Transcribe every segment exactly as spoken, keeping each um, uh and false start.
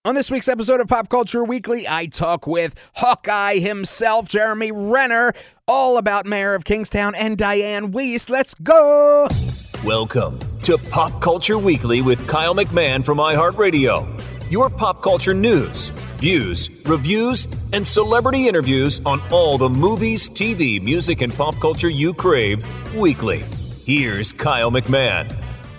On this week's episode of Pop Culture Weekly, I talk with Hawkeye himself, Jeremy Renner, all about Mayor of Kingstown and Diane Wiest. Let's go! Welcome to Pop Culture Weekly with Kyle McMahon from iHeartRadio. Your pop culture news, views, reviews, and celebrity interviews on all the movies, T V, music, and pop culture you crave weekly. Here's Kyle McMahon.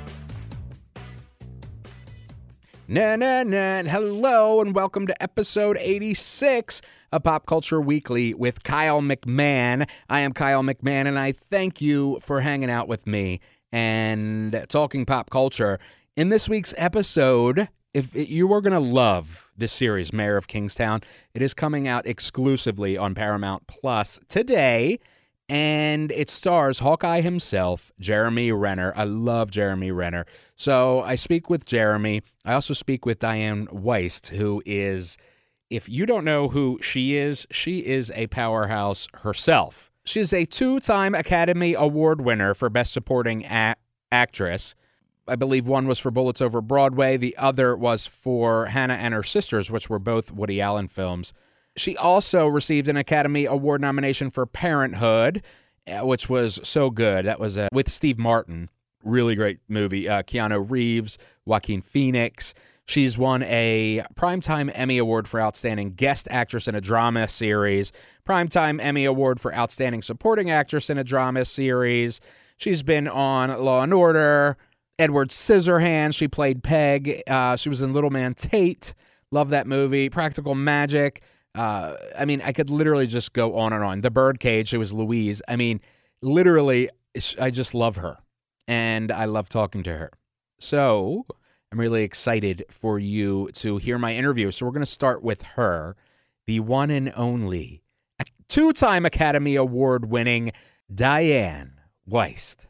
Na na na. Hello and welcome to episode eighty-six of Pop Culture Weekly with Kyle McMahon. I am Kyle McMahon and I thank you for hanging out with me and talking pop culture. In this week's episode, if you are going to love this series, Mayor of Kingstown, it is coming out exclusively on Paramount Plus today. And it stars Hawkeye himself, Jeremy Renner. I love Jeremy Renner. So I speak with Jeremy. I also speak with Diane Wiest, who is, if you don't know who she is, she is a powerhouse herself. She is a two-time Academy Award winner for Best Supporting a- Actress. I believe one was for Bullets Over Broadway. The other was for Hannah and Her Sisters, which were both Woody Allen films. She also received an Academy Award nomination for Parenthood, which was so good. That was uh, with Steve Martin. Really great movie. Uh, Keanu Reeves, Joaquin Phoenix. She's won a Primetime Emmy Award for Outstanding Guest Actress in a Drama Series, Primetime Emmy Award for Outstanding Supporting Actress in a Drama Series. She's been on Law and Order, Edward Scissorhands. She played Peg. Uh, she was in Little Man Tate. Love that movie. Practical Magic. Uh, I mean, I could literally just go on and on. The Birdcage, it was Louise. I mean, literally, I just love her, and I love talking to her. So I'm really excited for you to hear my interview. So we're going to start with her, the one and only two-time Academy Award-winning Diane Wiest.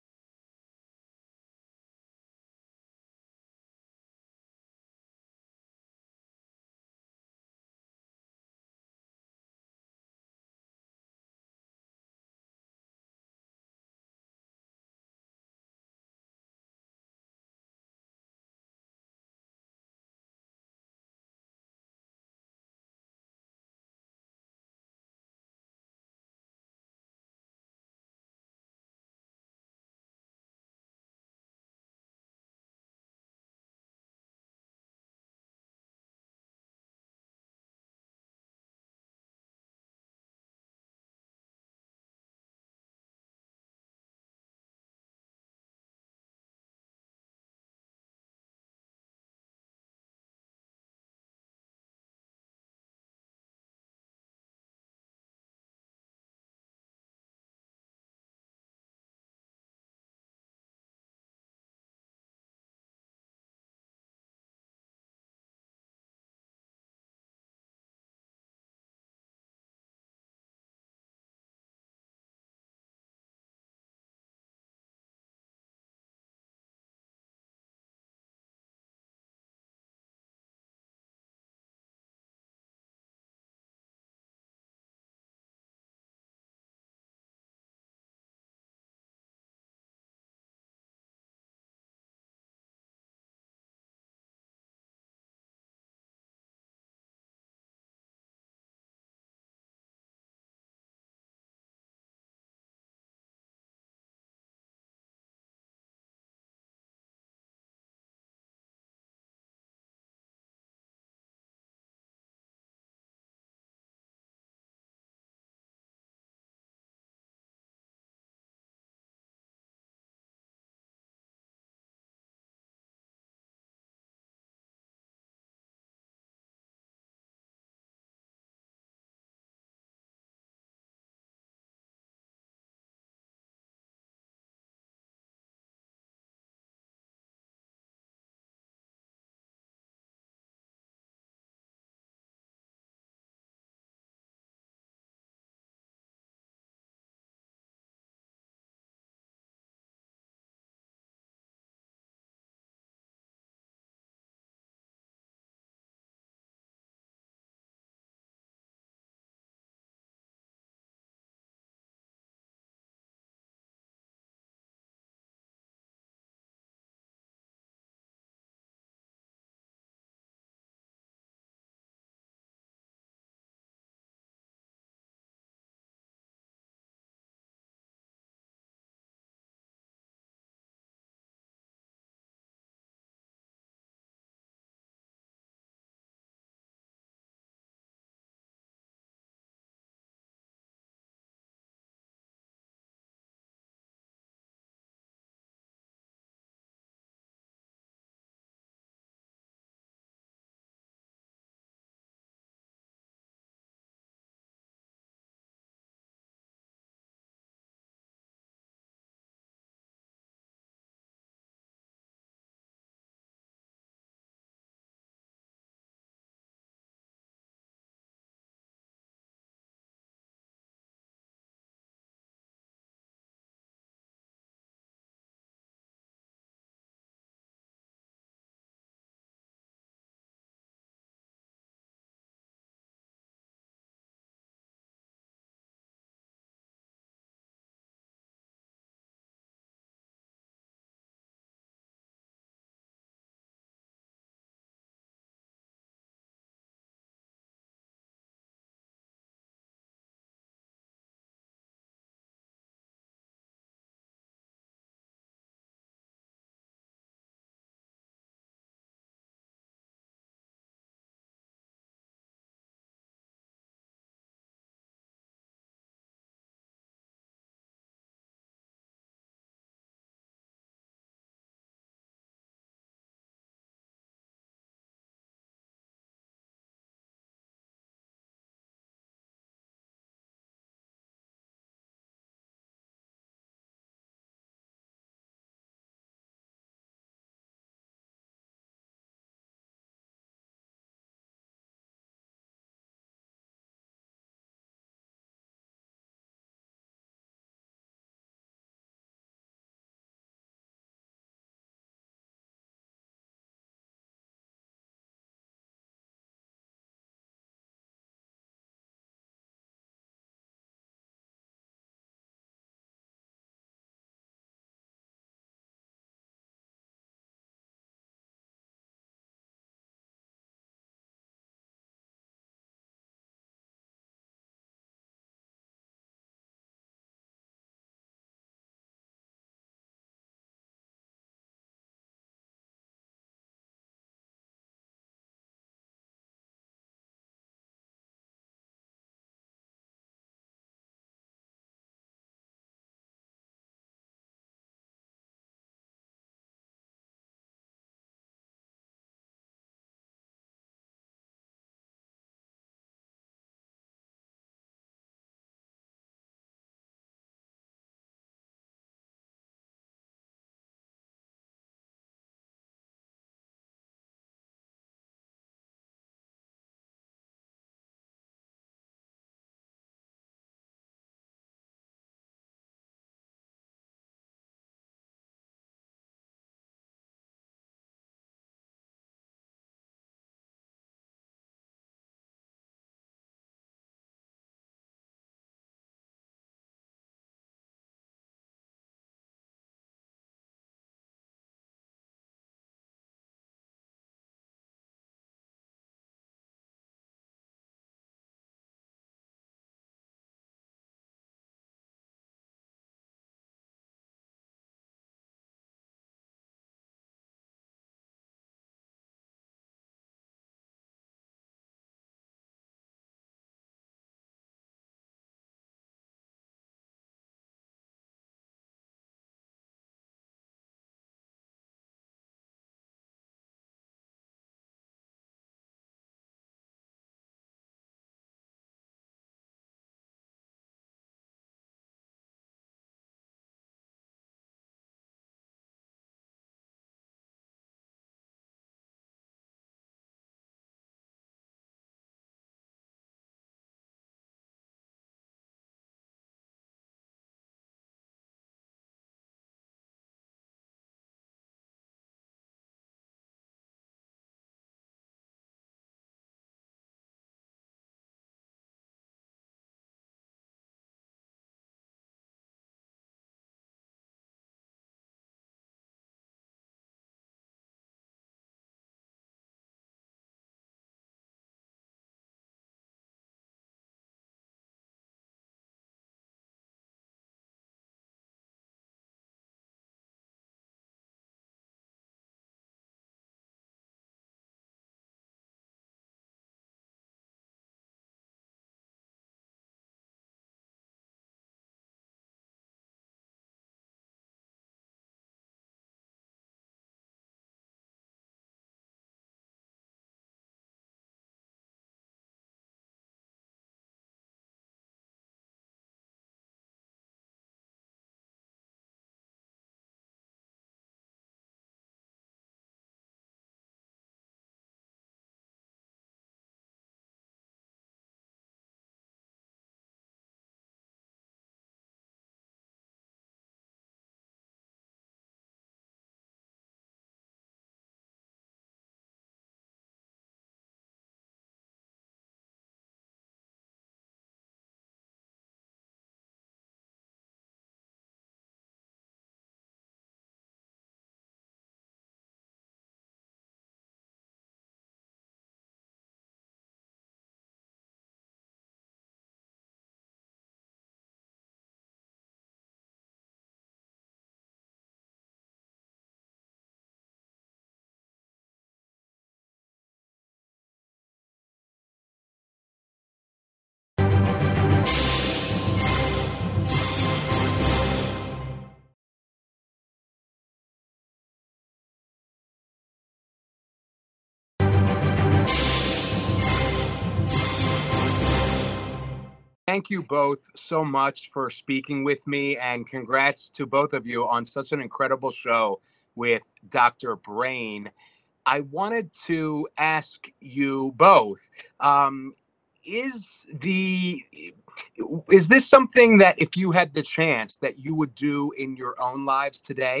Thank you both so much for speaking with me, and congrats to both of you on such an incredible show with Doctor Brain. I wanted to ask you both, um, is the is this something that if you had the chance that you would do in your own lives today?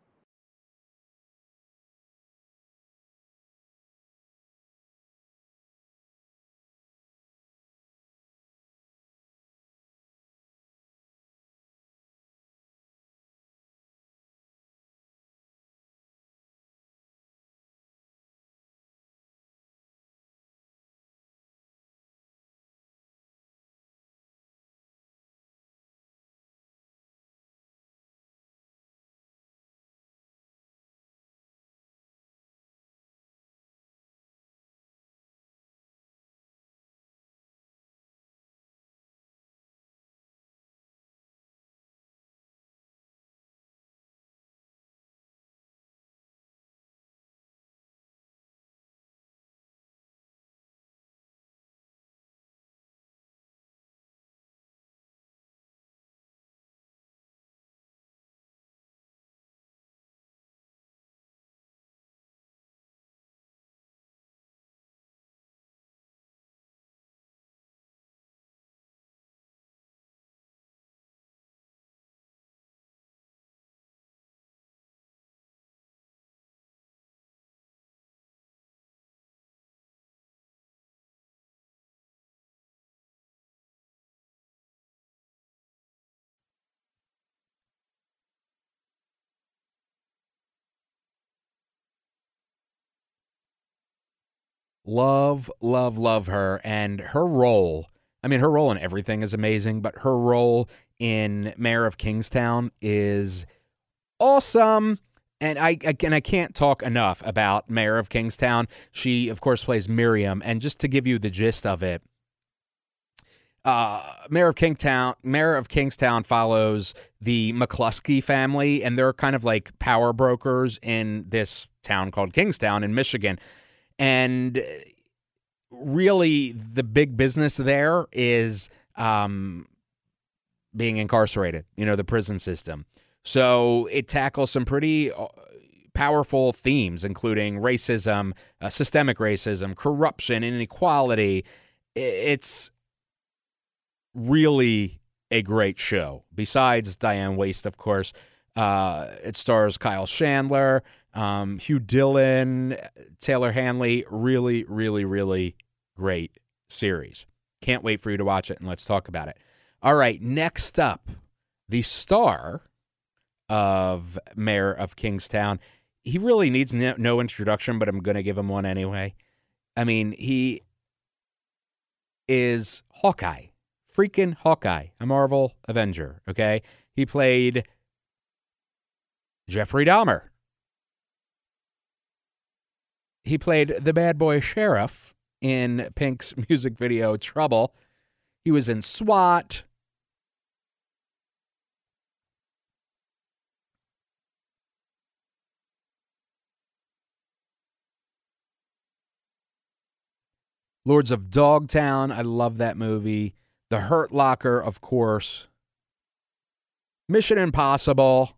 Love, love, love her. And her role, I mean, her role in everything is amazing, but her role in Mayor of Kingstown is awesome. And I, I and I can't talk enough about Mayor of Kingstown. She, of course, plays Miriam. And just to give you the gist of it, uh, Mayor of Kingstown, Mayor of Kingstown follows the McCluskey family, and they're kind of like power brokers in this town called Kingstown in Michigan. And really, the big business there is um, being incarcerated, you know, the prison system. So it tackles some pretty powerful themes, including racism, uh, systemic racism, corruption, inequality. It's really a great show. Besides Diane Waist, of course, uh, it stars Kyle Chandler, um, Hugh Dillon, Taylor Hanley. Really, really, really great series. Can't wait for you to watch it, and let's talk about it. All right, next up, the star of Mayor of Kingstown. He really needs no, no introduction, but I'm going to give him one anyway. I mean, he is Hawkeye. Freaking Hawkeye, a Marvel Avenger, okay? He played Jeffrey Dahmer. He played the bad boy sheriff in Pink's music video Trouble. He was in SWAT. Lords of Dogtown, I love that movie. The Hurt Locker, of course. Mission Impossible.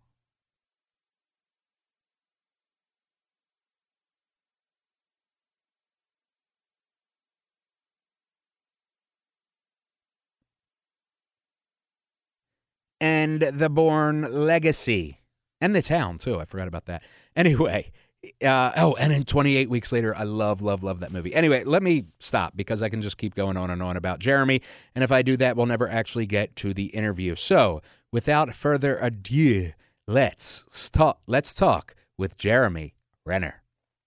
And The Bourne Legacy. And The Town, too. I forgot about that. Anyway. Uh, oh, and then twenty-eight Weeks Later, I love, love, love that movie. Anyway, let me stop because I can just keep going on and on about Jeremy. And if I do that, we'll never actually get to the interview. So without further ado, let's talk, let's talk with Jeremy Renner.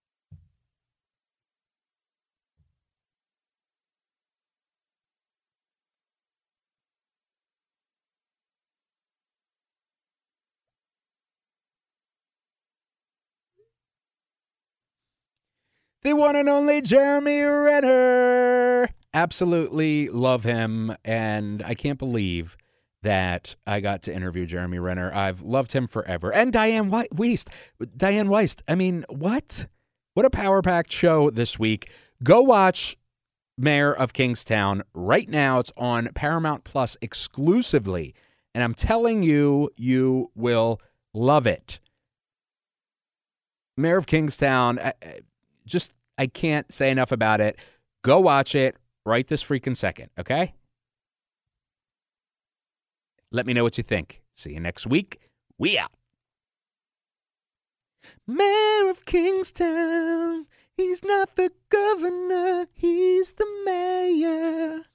The one and only Jeremy Renner. Absolutely love him, and I can't believe that I got to interview Jeremy Renner. I've loved him forever. And Diane Weist. Diane Weist. I mean, what? What a power-packed show this week. Go watch Mayor of Kingstown. Right now, it's on Paramount Plus exclusively, and I'm telling you, you will love it. Mayor of Kingstown, I, I- just, I can't say enough about it. Go watch it right this freaking second, okay? Let me know what you think. See you next week. We out. Mayor of Kingstown, he's not the governor, he's the mayor.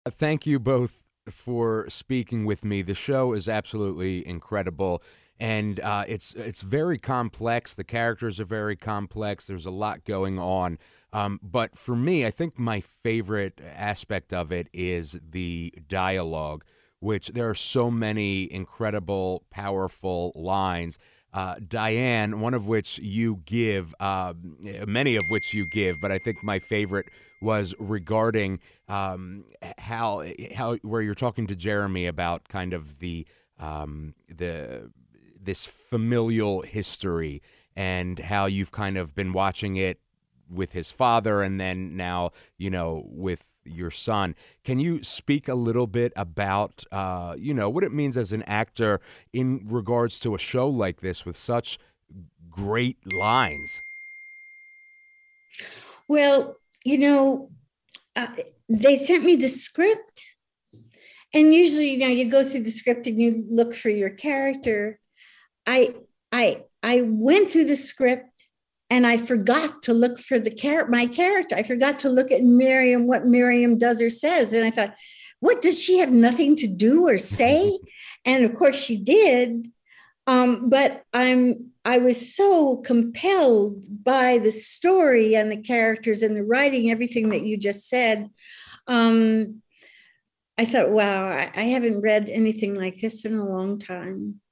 Thank you both for speaking with me. The show is absolutely incredible, and uh, it's it's very complex. The characters are very complex. There's a lot going on. Um, but for me, I think my favorite aspect of it is the dialogue, which there are so many incredible, powerful lines. Uh, Diane, one of which you give, uh, many of which you give, but I think my favorite was regarding um, how how where you're talking to Jeremy about kind of the um, the this familial history and how you've kind of been watching it with his father and then now you know with your son. Can you speak a little bit about uh, you know what it means as an actor in regards to a show like this with such great lines? Well, you know, uh, they sent me the script, and usually, you know, you go through the script and you look for your character. I I I went through the script and I forgot to look for the char- my character. I forgot to look at Miriam, what Miriam does or says, and I thought, what, does she have nothing to do or say? And of course, she did. Um, but I'm I was so compelled by the story and the characters and the writing, everything that you just said. Um, I thought, wow, I, I haven't read anything like this in a long time.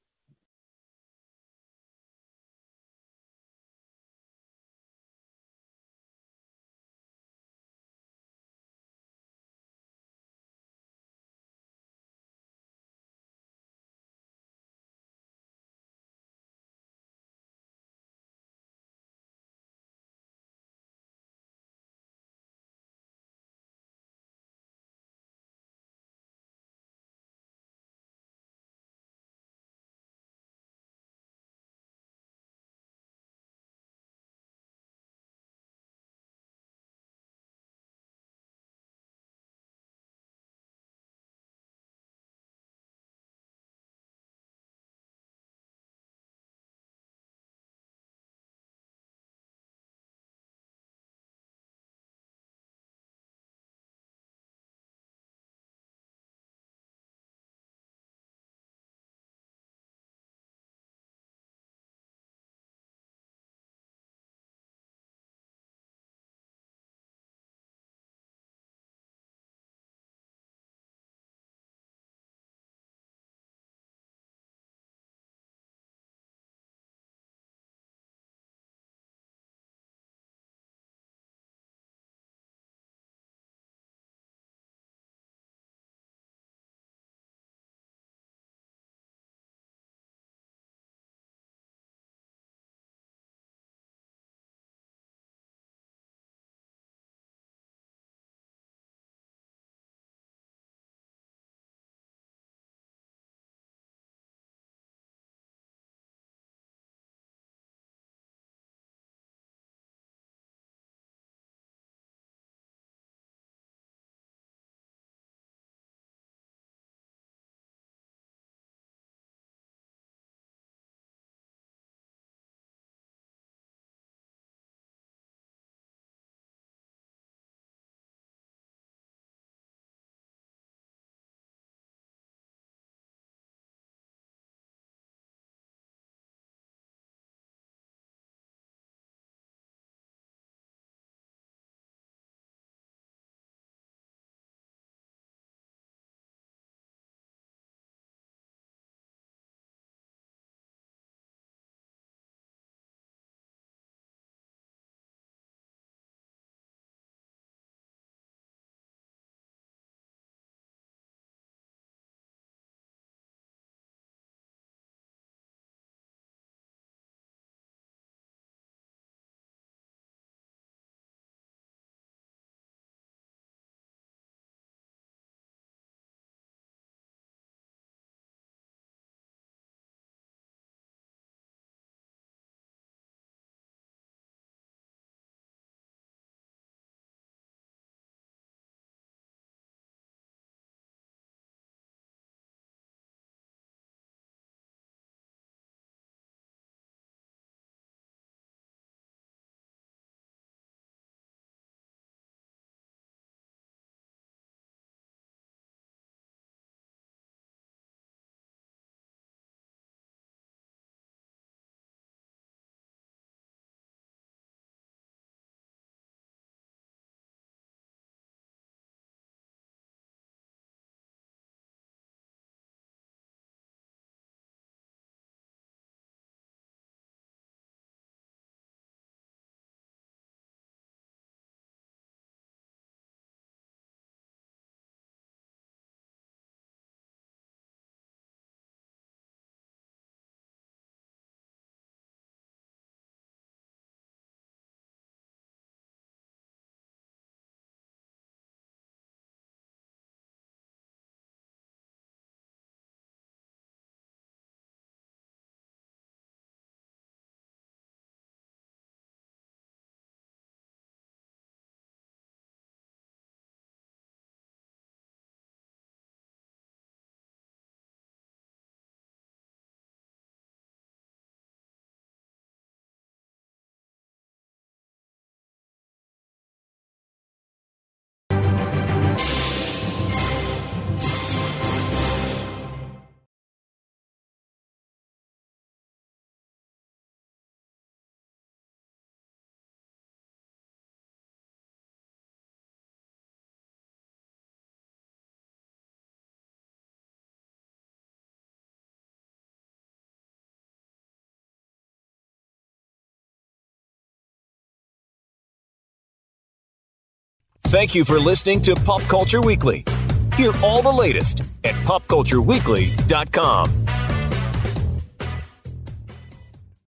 Thank you for listening to Pop Culture Weekly. Hear all the latest at pop culture weekly dot com.